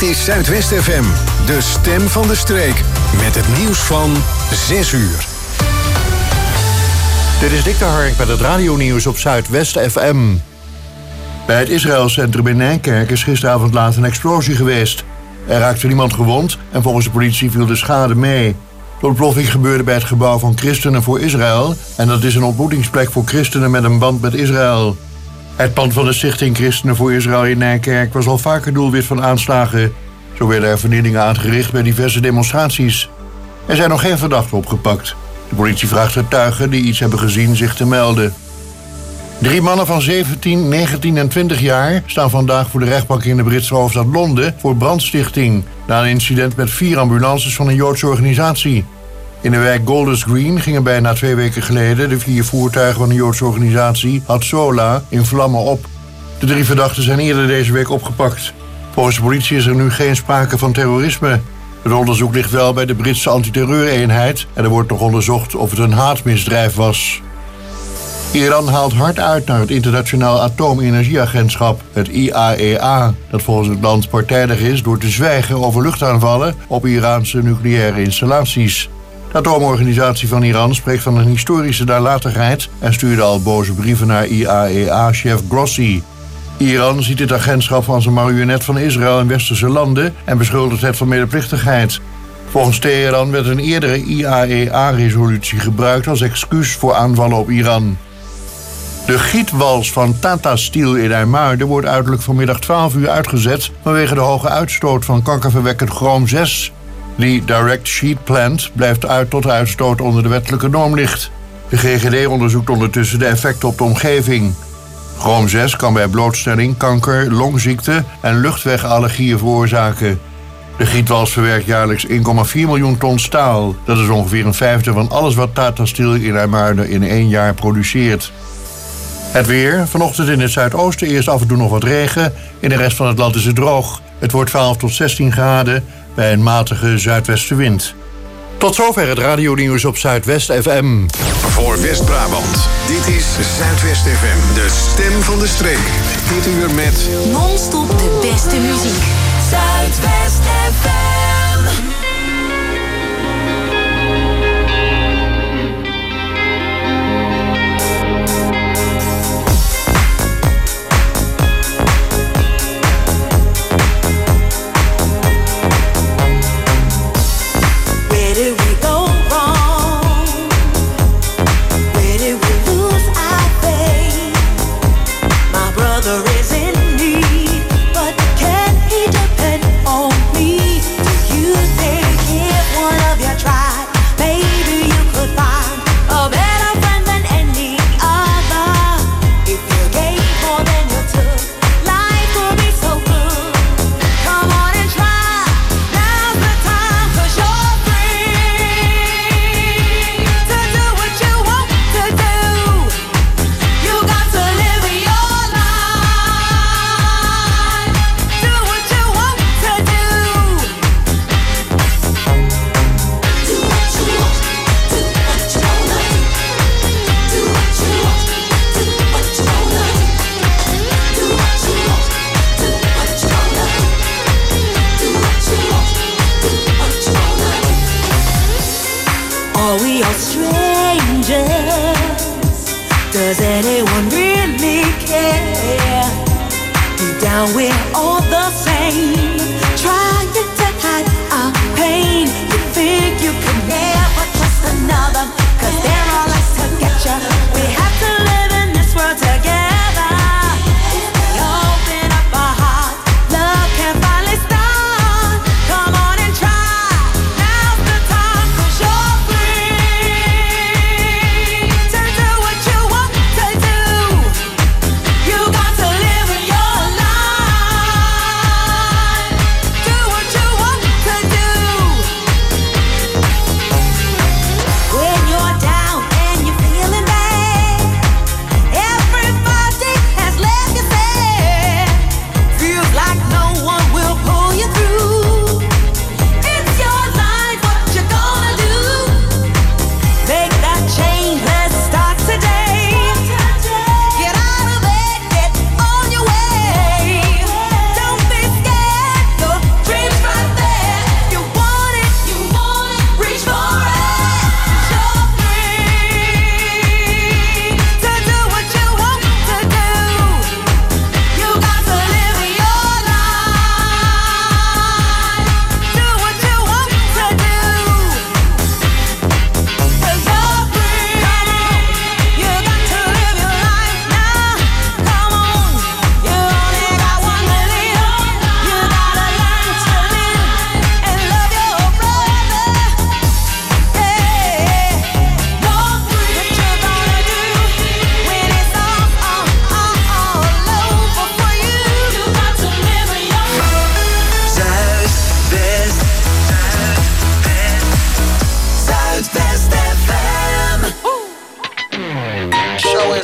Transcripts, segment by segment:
is Zuidwest FM, de stem van de streek. Met het nieuws van 6 uur. Dit is Dick de Hark met het radionieuws op Zuidwest FM. Bij het Israëlcentrum in Nijkerk is gisteravond laat een explosie geweest. Er raakte niemand gewond en volgens de politie viel de schade mee. De ontploffing gebeurde bij het gebouw van Christenen voor Israël en dat is een ontmoetingsplek voor christenen met een band met Israël. Het pand van de Stichting Christenen voor Israël in Nijkerk was al vaker doelwit van aanslagen. Zo werden er vernielingen aangericht bij diverse demonstraties. Er zijn nog geen verdachten opgepakt. De politie vraagt getuigen die iets hebben gezien zich te melden. 3 mannen van 17, 19 en 20 jaar staan vandaag voor de rechtbank in de Britse hoofdstad Londen voor brandstichting, na een incident met 4 ambulances van een Joodse organisatie. In de wijk Golders Green gingen bijna 2 weken geleden de 4 voertuigen van de Joodse organisatie Hatzola in vlammen op. De 3 verdachten zijn eerder deze week opgepakt. Volgens de politie is er nu geen sprake van terrorisme. Het onderzoek ligt wel bij de Britse antiterreureenheid en er wordt nog onderzocht of het een haatmisdrijf was. Iran haalt hard uit naar het Internationaal Atoomenergieagentschap, het IAEA, dat volgens het land partijdig is door te zwijgen over luchtaanvallen op Iraanse nucleaire installaties. De atoomorganisatie van Iran spreekt van een historische nalatigheid en stuurde al boze brieven naar IAEA-chef Grossi. Iran ziet dit agentschap als een marionet van Israël en westerse landen en beschuldigt het van medeplichtigheid. Volgens Teheran werd een eerdere IAEA-resolutie gebruikt als excuus voor aanvallen op Iran. De gietwals van Tata Steel in IJmuiden wordt uiterlijk vanmiddag 12 uur uitgezet vanwege de hoge uitstoot van kankerverwekkend chroom 6. Die Direct Sheet Plant blijft uit tot de uitstoot onder de wettelijke norm ligt. De GGD onderzoekt ondertussen de effecten op de omgeving. Chroom 6 kan bij blootstelling kanker, longziekte en luchtwegallergieën veroorzaken. De gietwals verwerkt jaarlijks 1,4 miljoen ton staal. Dat is ongeveer een vijfde van alles wat Tata Steel in IJmuiden in 1 jaar produceert. Het weer. Vanochtend in het zuidoosten eerst af en toe nog wat regen. In de rest van het land is het droog. Het wordt 12 tot 16 graden bij een matige zuidwestenwind. Tot zover het radionieuws op Zuidwest FM. Voor West-Brabant, dit is Zuidwest FM, de stem van de streek. Dit uur met non-stop de beste muziek. Zuidwest FM.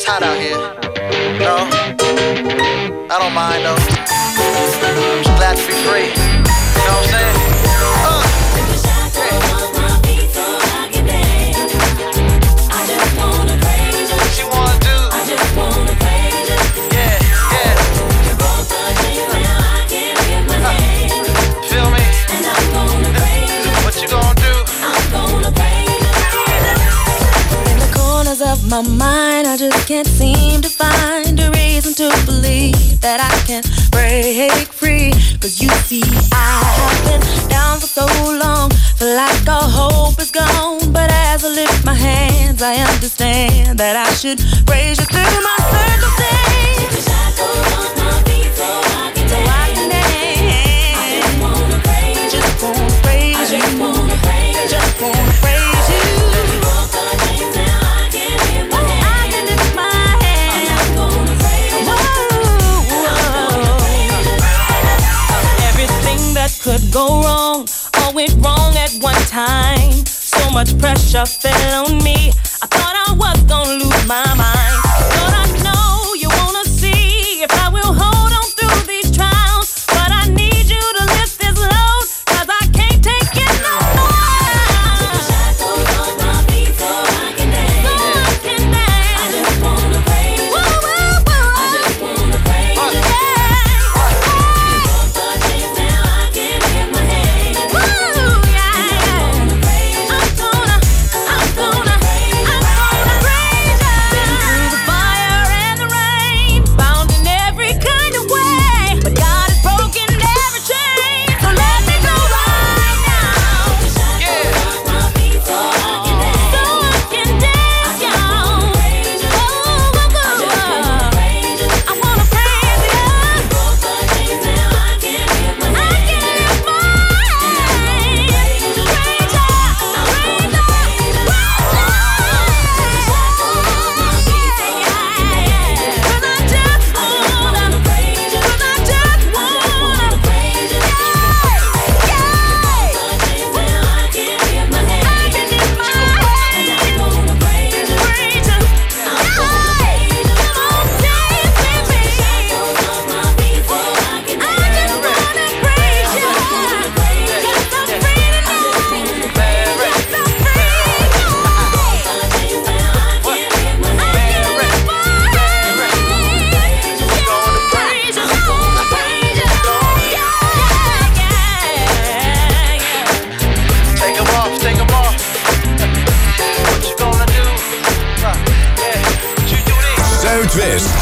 hot out here. No, I don't mind though. I'm just glad to be free. You know what I'm saying? My mind, I just can't seem to find a reason to believe that I can break free. Cause you see, I have been down for so long, feel like all hope is gone. But as I lift my hands, I understand that I should praise you through my circumstance. Wish I go on my feet so I can dance. I just wanna praise you. Just wanna praise you. Just wanna praise you. Could go wrong, all went wrong at one time. So much pressure fell on me, I thought I was gonna lose my mind. But I know you wanna see if I will hold on through these trials. But I need you to lift this load, cause I can't take it no more. Take the shackles off my feet so I can dance. So I can dance. I just wanna praise you. I just wanna praise you. Zuidwest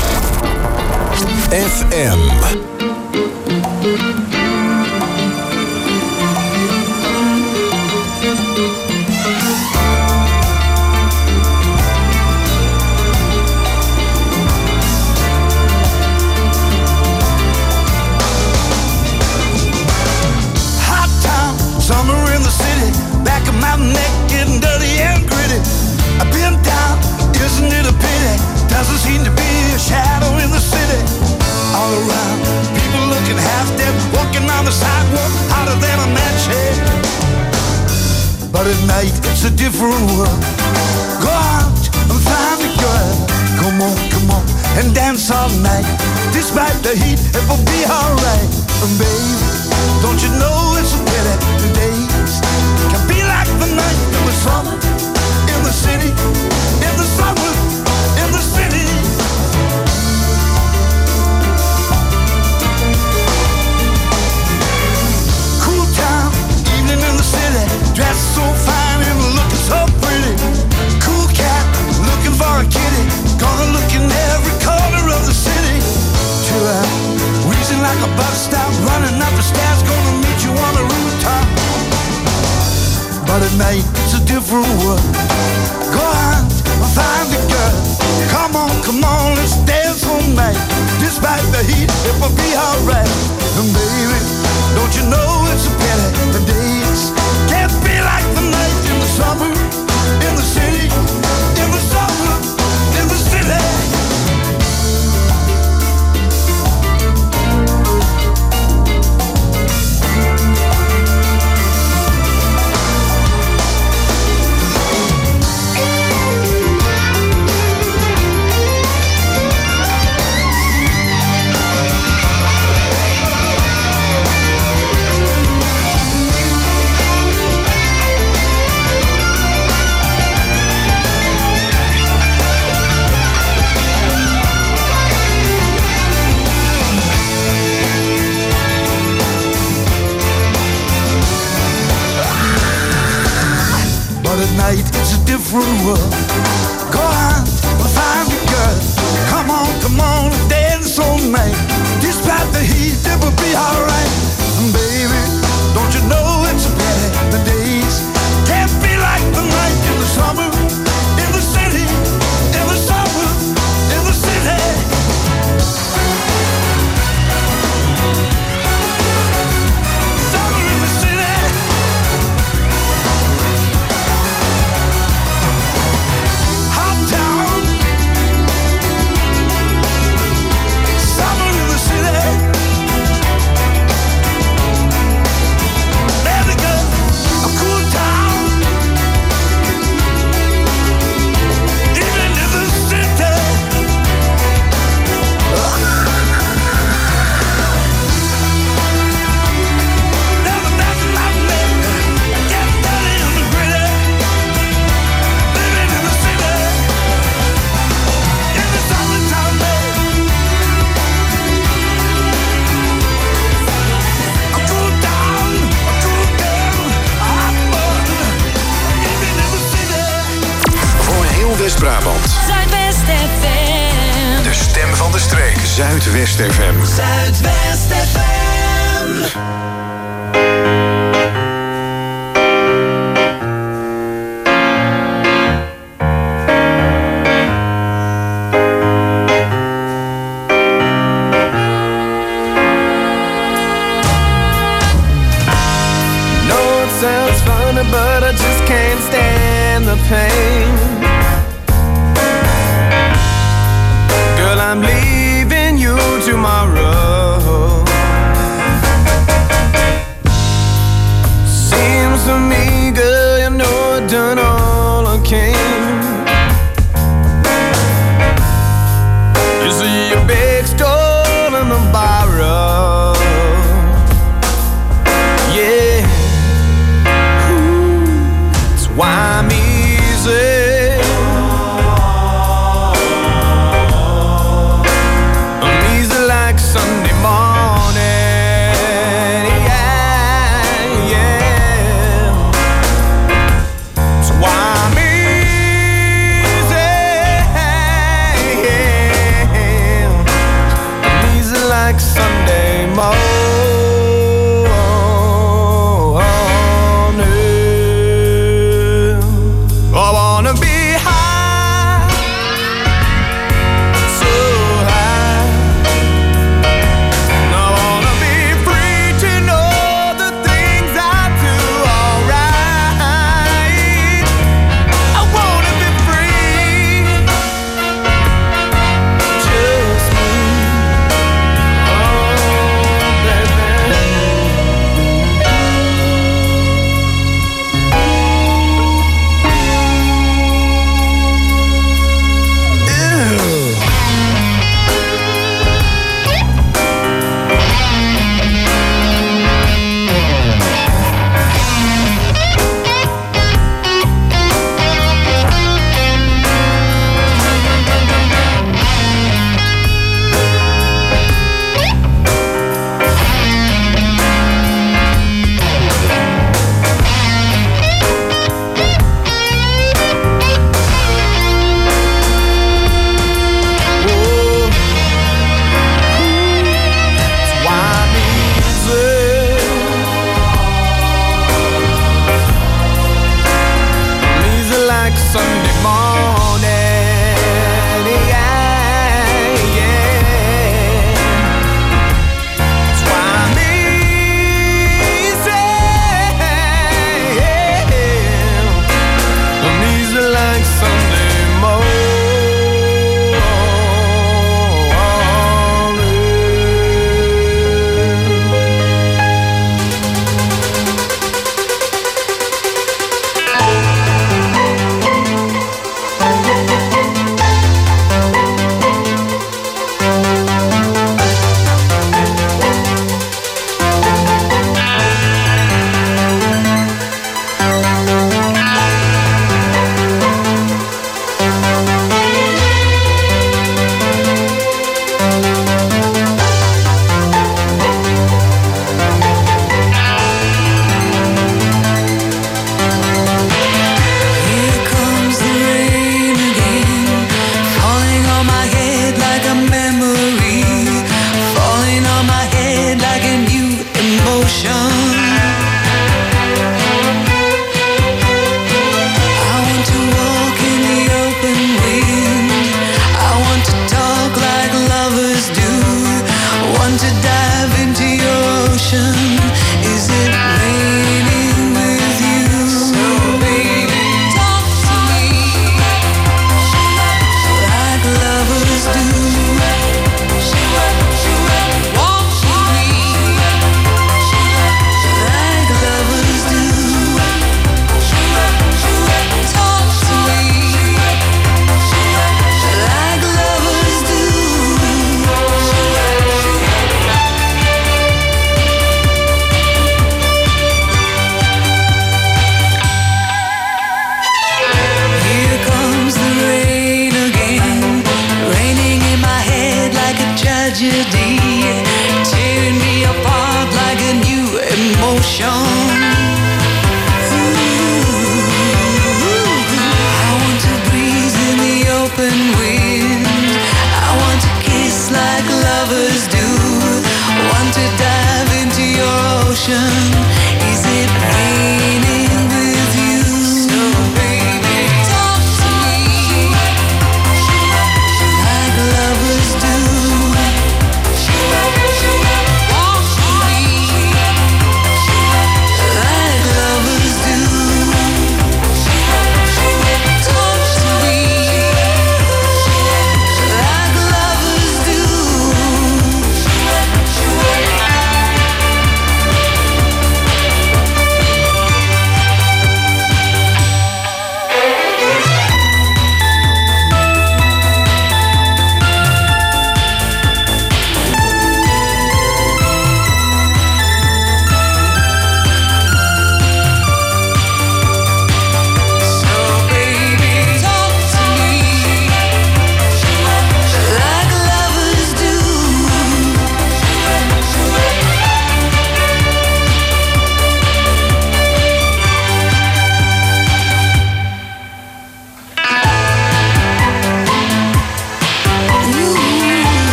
FM. Doesn't seem to be a shadow in the city. All around, people looking half dead, walking on the sidewalk, hotter than a match head. But at night, it's a different world. Go out and find a girl. Come on, and dance all night. Despite the heat, it will be alright. And baby, don't you know it's a pity the days can be like the night in the summer, in the city, in the summer. In the city, cool town, evening in the city, dressed so fine and looking so pretty. Cool cat, looking for a kitty, gonna look in every corner of the city. Till I'm wheezing like a bus stop, running up the stairs, gonna meet you on the rooftop. But at night, it's a different world. Go on, find a girl. Come on, let's dance all night. Despite the heat, it will be alright. And baby, don't you know it's a pity the days can't be like the night in the summer, in the city, in the summer, in the city. was a different world. Go on, find me, girl. Come on, dance all night. Despite the heat, it will be alright. And baby, don't you know it's a pity the days can't be like the night in the summer, in the city, in the summer, in the city. Summer in the city. Hot town. Summer in the city. America, a cool town. Even in the city. Never back in my baby. Get dirty in the gritty. Living in the city. In the summertime, baby. A cool town, a cool girl, a hot bud. Even in the city. Voor heel West-Brabant. Zuidwest FM. De stem van de streek. Zuidwest FM. Zuidwest FM. know it sounds funny, but I just can't stand the pain. Girl, I'm leaving you tomorrow. Seems to me, girl, you know I've done all I can. You see a big store in the borrow. Yeah, that's why I'm easy. I'm easy like Sunday morning. Yeah, yeah. That's why I'm easy.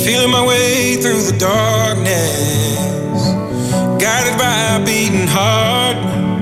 Feeling my way through the darkness, guided by a beating heart.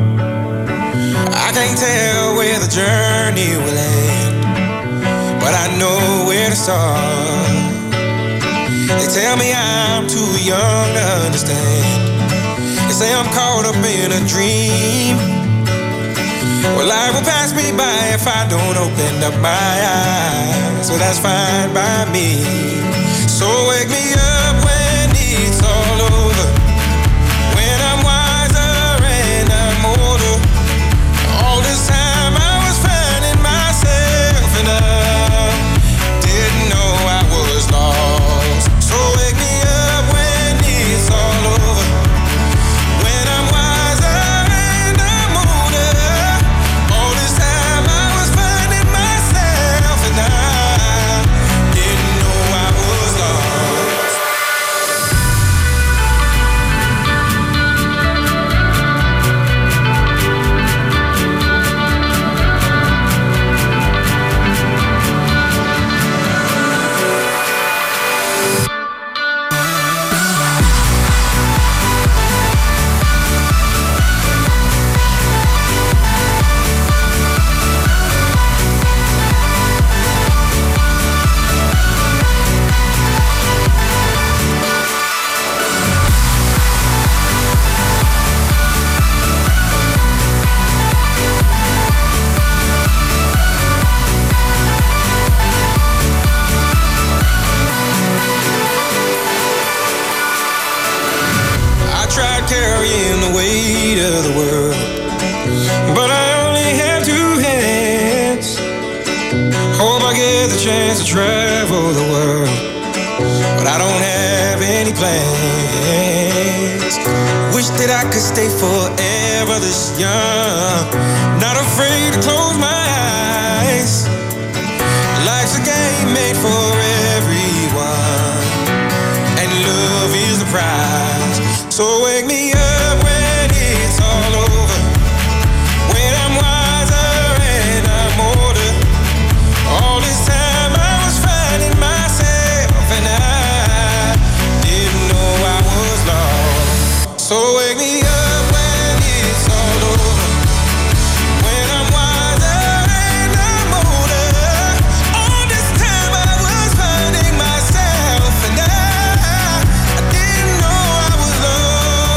I can't tell where the journey will end, but I know where to start. They tell me I'm too young to understand. They say I'm caught up in a dream. Well, life will pass me by if I don't open up my eyes. So that's fine by me. So wake me up when it's all over, when I'm wiser and I'm older. All this time I was finding myself and I didn't know I was lost. So wake me up when it's all over, when I'm wiser and I'm older. All this time I was finding myself and I didn't know I was lost. I tried carrying the weight of the world, but I only have two hands. Hope I get the chance to travel the world, but I don't have any plans. Wish that I could stay forever this young, not afraid to close my eyes. Life's a game made for everyone, and love is the prize. So wake me up when it's all over, when I'm wiser and I'm older. All this time I was finding myself and I didn't know I was lost. So wake me up when it's all over, when I'm wiser and I'm older. All this time I was finding myself and I didn't know I was lost.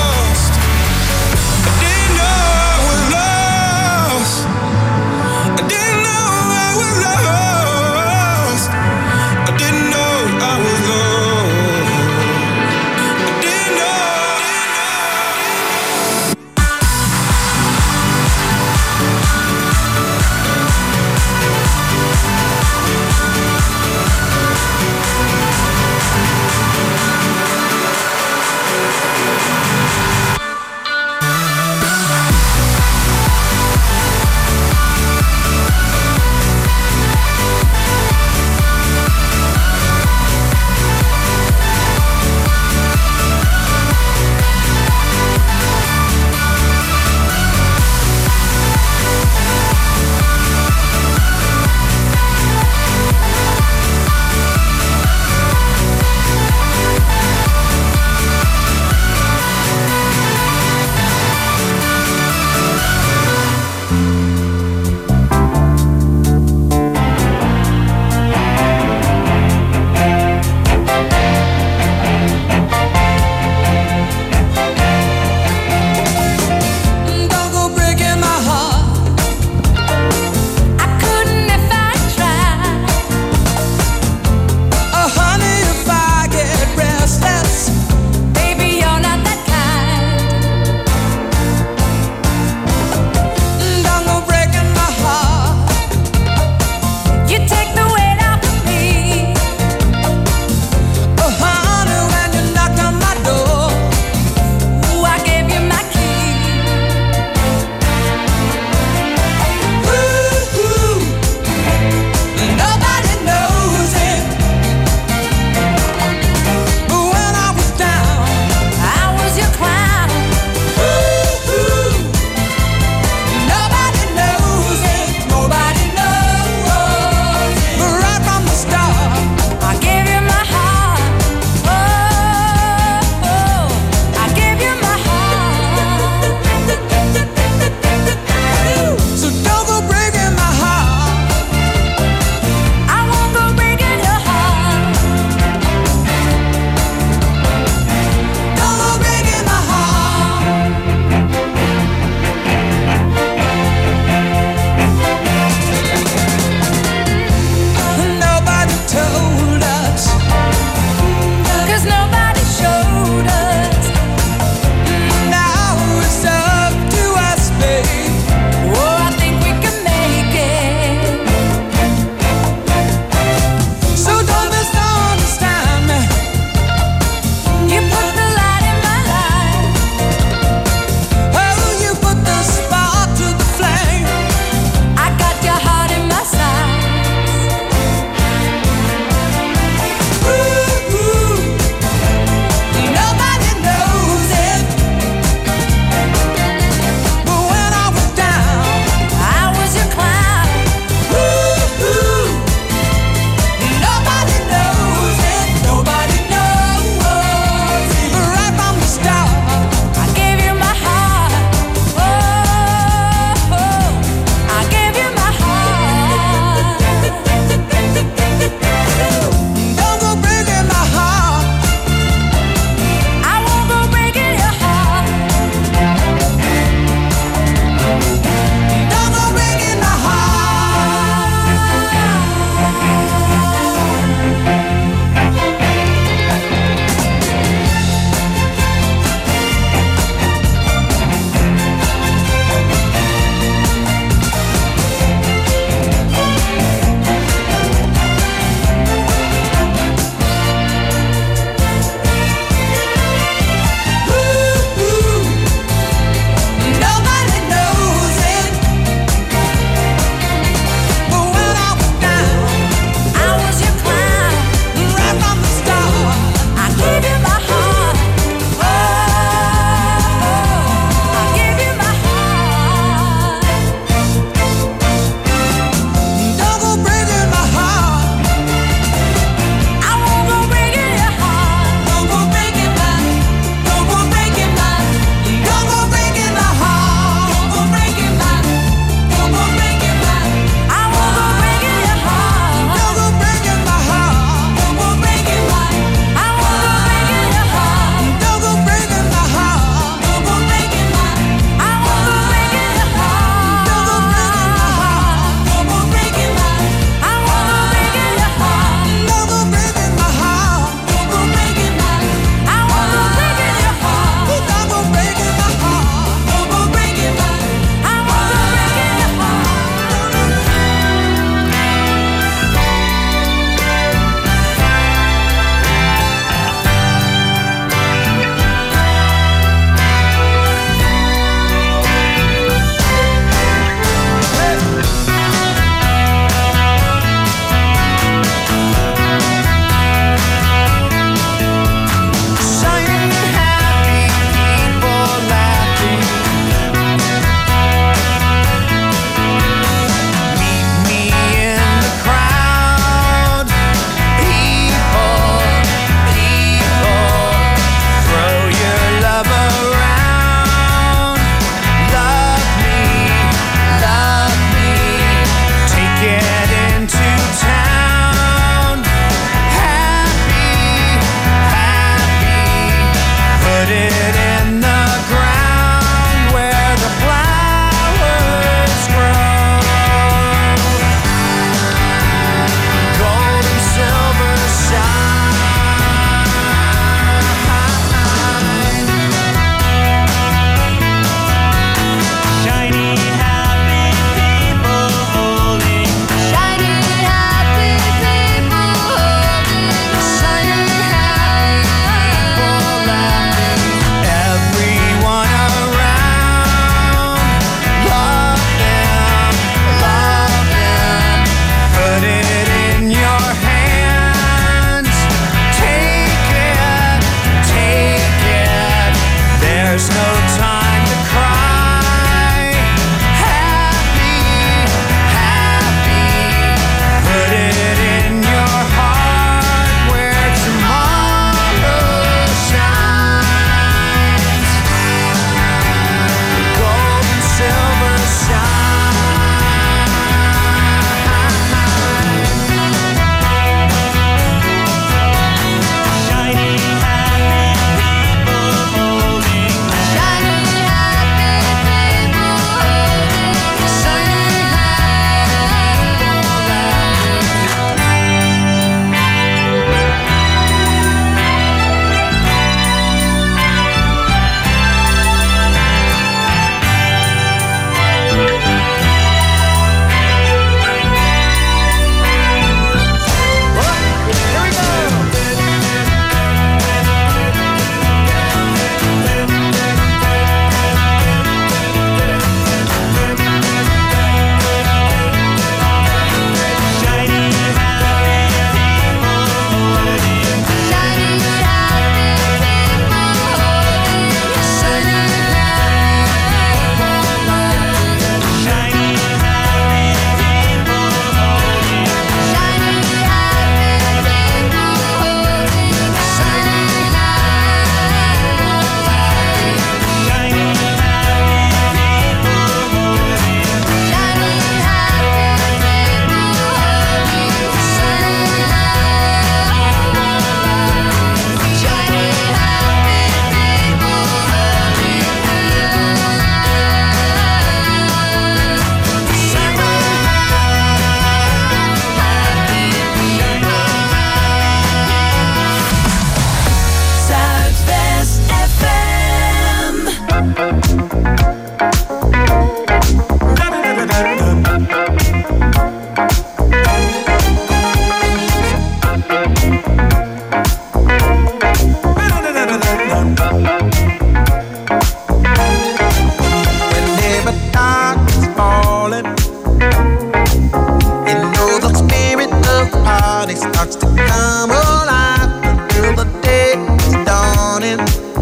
party starts to come alive until the day is dawning.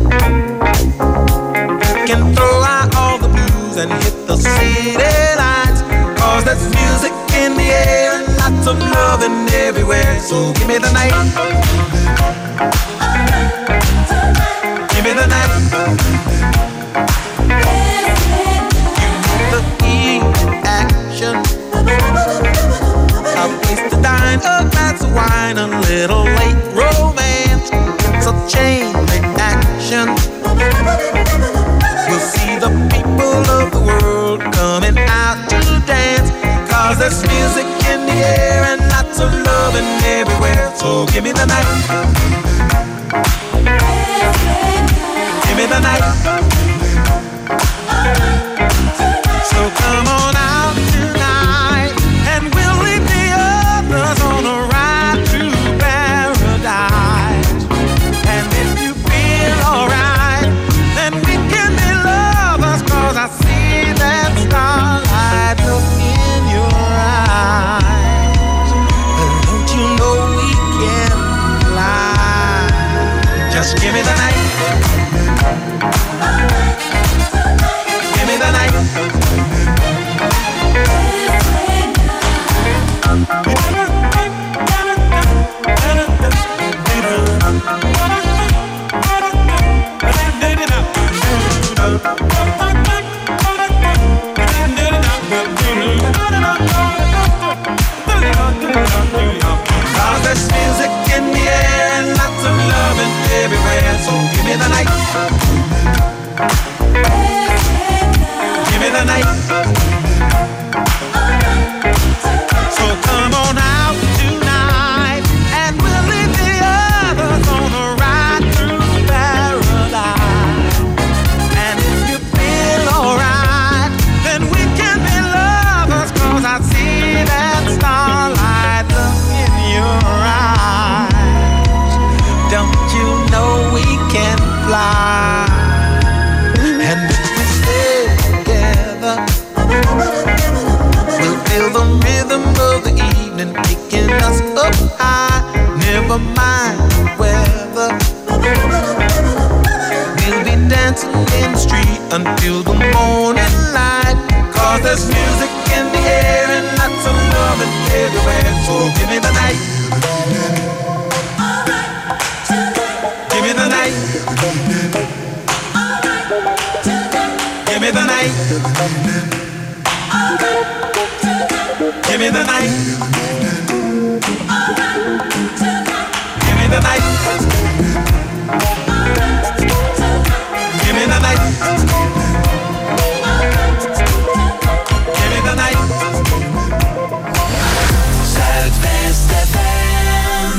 You can throw out all the blues and hit the city lights, 'cause there's music in the air and lots of loving everywhere. So give me the night. Give me the night. You need the heat, action, a place to dine, a glass of wine, a little late romance. It's a chain reaction. We'll see the people of the world coming out to dance, 'cause there's music in the air and lots of loving everywhere. So give me the night. Give me the night. So come on out tonight, and we'll leave the others on a ride through paradise. And if you feel alright, then we can be lovers, 'cause I see that starlight look in your eyes. And don't you know we can fly? Just give me the night. Give me the night. Cause there's music in the air and lots of loving everywhere. So give me the night. Give me the night. So come on out tonight, and we'll leave the others on a ride through paradise. And if you feel alright, then we can be lovers, 'cause I see that starlight look in your eyes. Don't you know we can fly? And if we stay together, we'll feel the rhythm of the evening picking us up high. Never mind the weather, we'll be dancing in the street until the morning light. 'Cause there's music in the air and lots of loving everywhere. So give me the night. Give me the night. Give me the night. Give me the night. Give me the night. Give me the night. Give me the night. Zuidwest FM.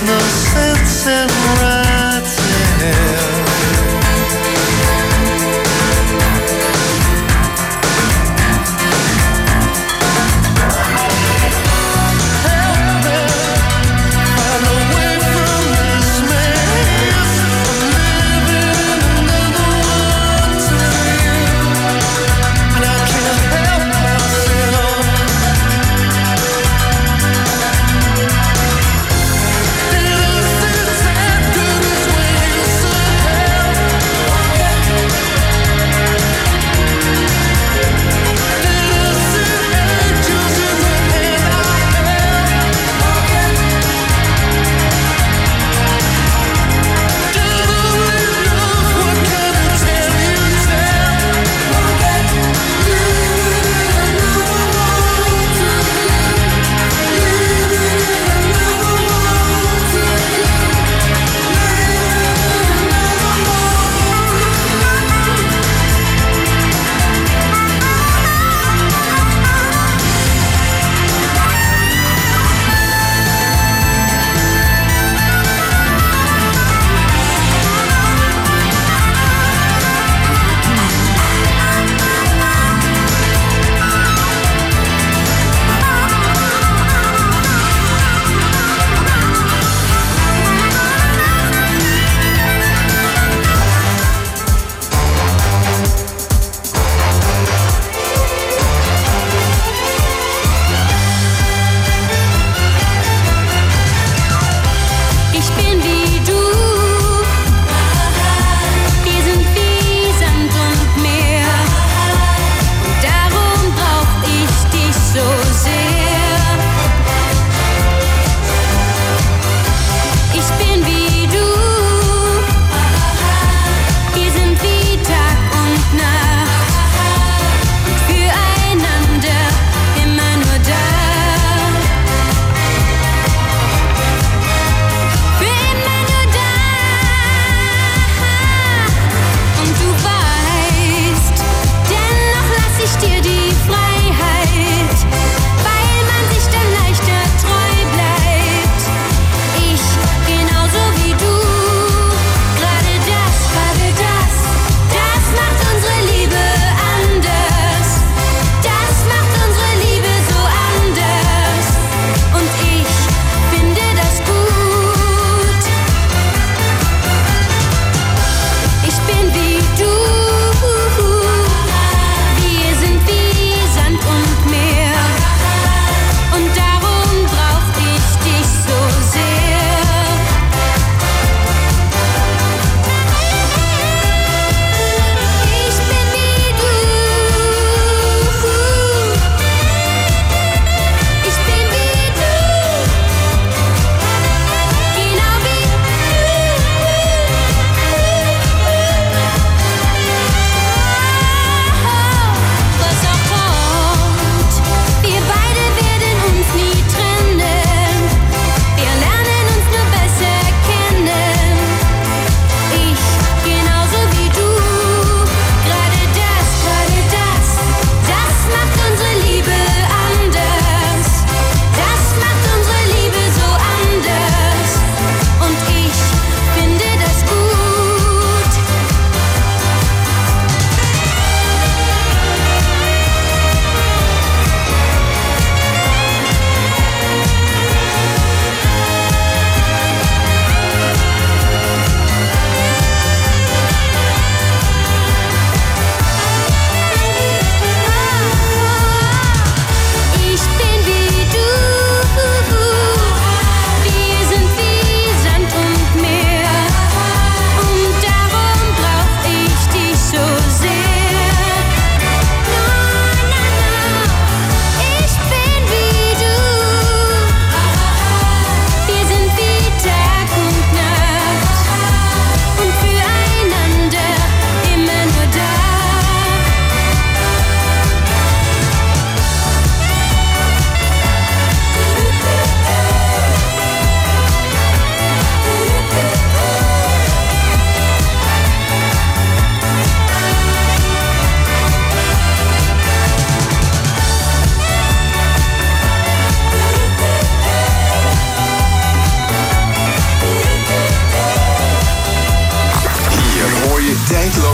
no sense in writing. Good.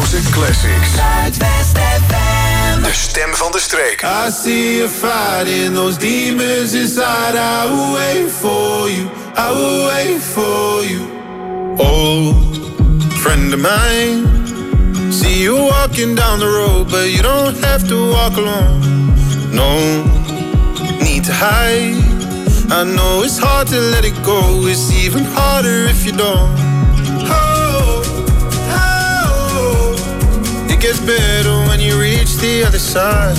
tijdloze classics. Zuidwest FM. De stem van de streek. I see you fighting those demons inside. I will wait for you. I will wait for you. Oh, friend of mine. See you walking down the road, but you don't have to walk alone. No need to hide. I know it's hard to let it go. It's even harder if you don't. Oh, oh, it gets better when you reach the other side.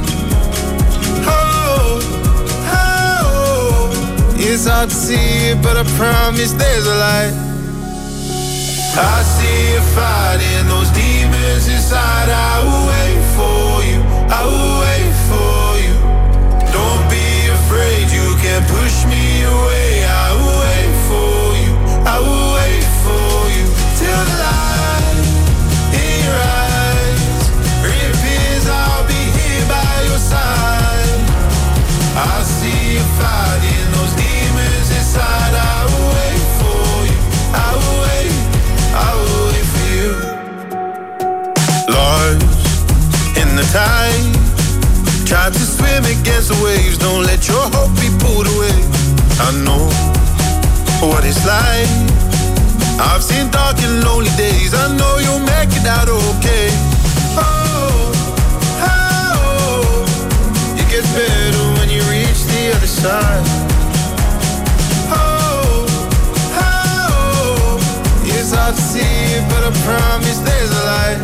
Oh, oh, it's hard to see it, but I promise there's a light. I see you fighting those demons inside. I will wait for you. I will wait for you. Don't be afraid, you can't push me away. I will wait for you. I will wait for you till the light in your eyes reappears. I'll be here by your side. I see you fighting those demons inside. I will wait for you. I will wait. I will wait for you. Lost in the tide, tried to swim against the waves. Don't let your hope be pulled away. I know what it's like. I've seen dark and lonely days. I know you'll make it out okay. Oh, oh, it gets better when you reach the other side. Oh, oh, it's hard to see it, but I promise there's a light.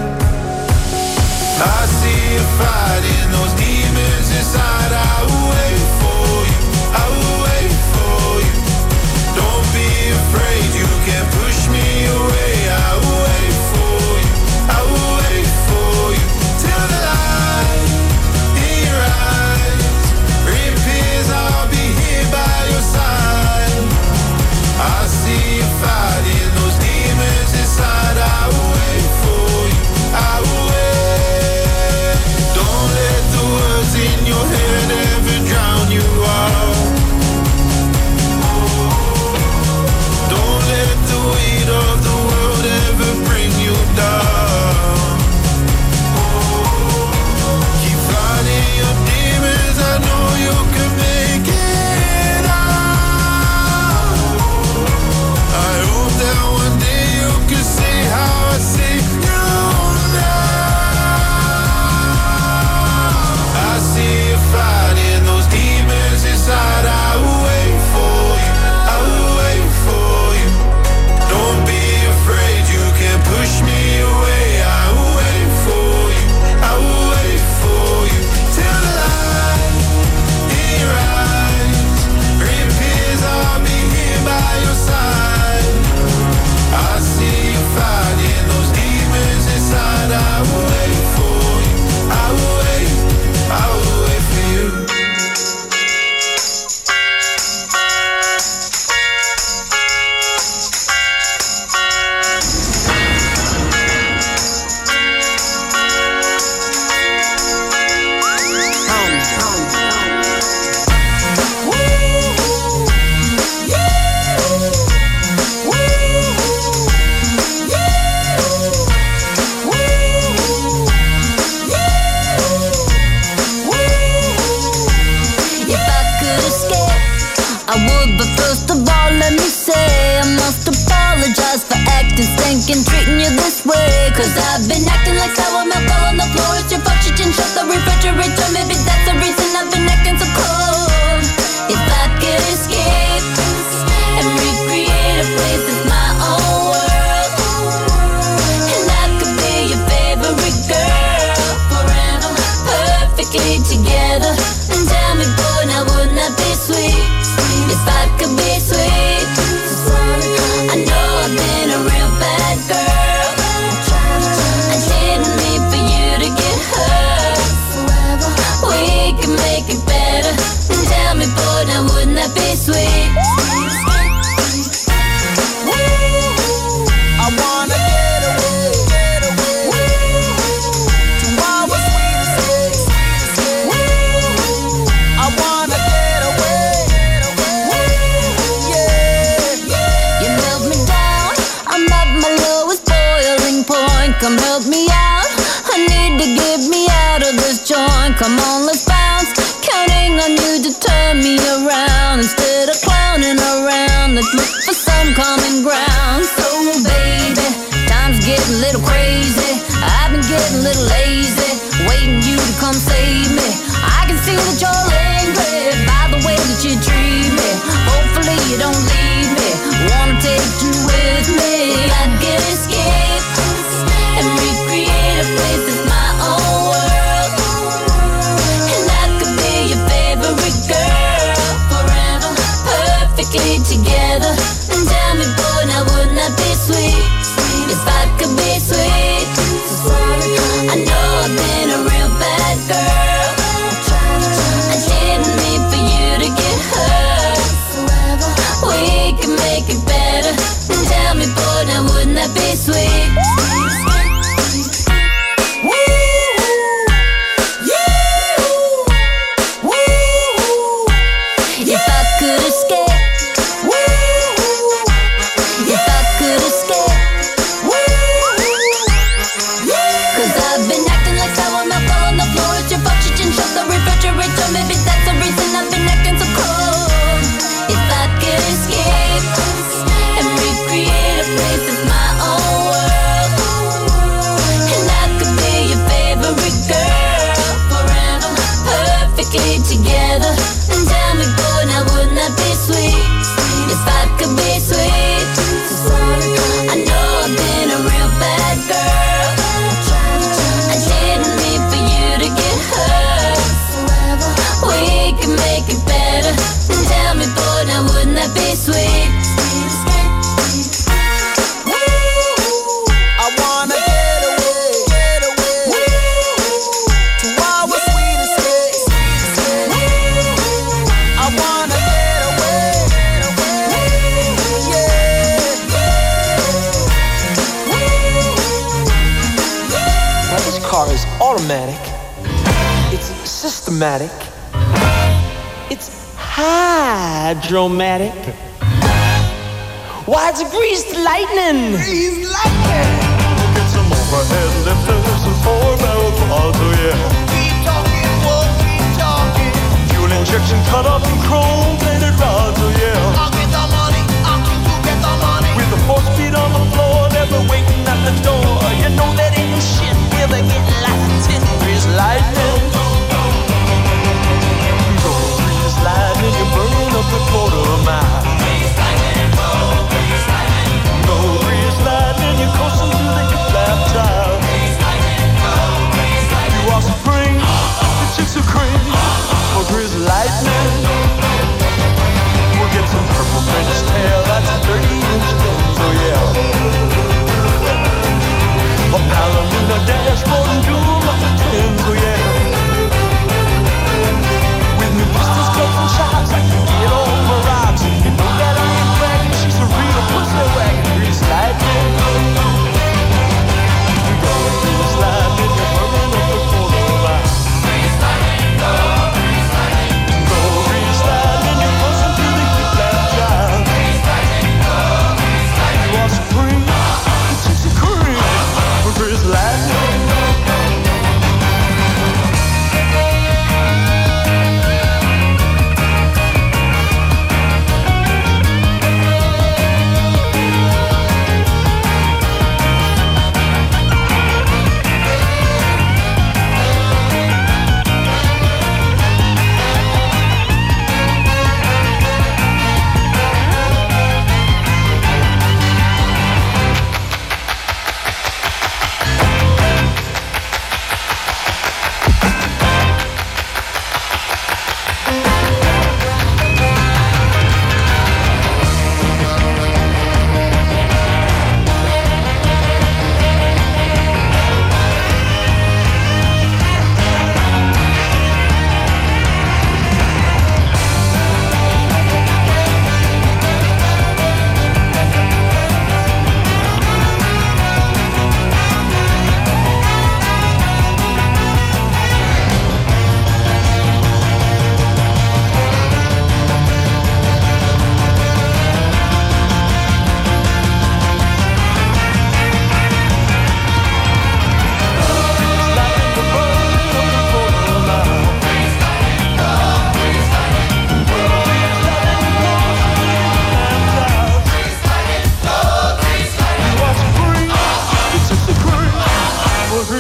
I see you fighting those demons inside. I will wait for you. I will wait for you. Don't be afraid, you can't push me away. I will wait for you. I will wait for you till the light in your eyes reappears. I'll be here by your side. I see you fighting those demons inside. I will wait for you. I will wait. Don't let the words in your head ever drown you out. Don't let the weight of the world ever bring you down. Keep fighting your demons. I know you can make it out. I hope that one day you can see how I see you now. I see you fighting those demons inside. I will wait for you. I will wait for you. Don't be afraid, you can't push me away. I will wait for you. I will wait for you till the light in your eyes reappears. I'll be here by your side. I see you fighting those demons inside. I will wait for you. I will wait. I will wait for you. If I could escape, I would, but first of all, let me say I must apologize for acting, stinking, treating you this way. Cause I've been acting like sour milk all on the floor. It's your fault you didn't shut the refrigerator. Maybe that's the reason I've been acting so cold. If I could escape and recreate a place that's my own world, and I could be your favorite girl forever, perfectly together. And tell me, boy, now wouldn't that be sweet? If I could be sweet. I know I've been a real bad girl. I little lazy, waiting you to come save me. I can see that you're angry by the way that you treat me. Hopefully you don't leave me, wanna take you with me. I can escape and recreate a place that's my own world, and I could be your favorite girl forever, perfectly together. And tell me, boy, now wouldn't that be sweet if I could be sweet? I know I've been a real bad girl, I didn't mean for you to get hurt. We can make it better. And tell me, boy, now wouldn't that be sweet? If I could escape, if I could escape, 'cause I've been acting like sour milk all on the floor. It's your fault you didn't shut the refrigerator. Maybe that's the reason I've been acting so cold. If I could escape and recreate a place that's my own world, and I could be your favorite girl forever, perfectly together. And tell me, boy, now wouldn't that be sweet if I could be sweet? I know I've been a real bad girl, I didn't mean for you to get hurt. We can make it better. And tell me, boy, now wouldn't that be sweet? I wanna get away to our sweet escape. I wanna get away, yeah. Now this car is automatic. It's systematic. It's hydromatic. Why, it's greased lightning. Greased lightning. Get some overhead lifters and 4-barrel quads, oh yeah. Keep talking, whoa, keep talking. Fuel injection cut up in chrome-plated rods, oh yeah. I'll get the money, I'll get the money. With the 4 speed on the floor, never waiting at the door. You know that ain't no shit, we'll be getting lots of 10 greased lightning. Go greased lightning, you're burning up a quarter mile. Go greased lightning, you're coasting through the hip-lap tile. You are supreme, the chicks are cream. For greased lightning, we'll get some purple French tail, that's a 30-inch lens, oh yeah. A pound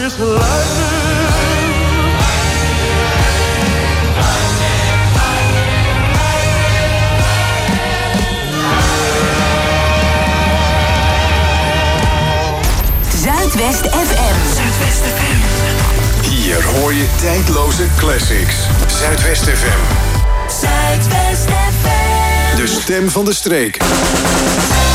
is lightning. Zuidwest FM. Zuidwest FM. Hier hoor je tijdloze classics. Zuidwest FM. Zuidwest FM. De stem van de streek.